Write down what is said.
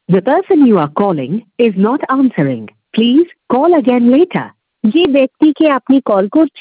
The person you are calling is not answering. Please call again later. যে ব্যক্তিকে আপনি call করছেন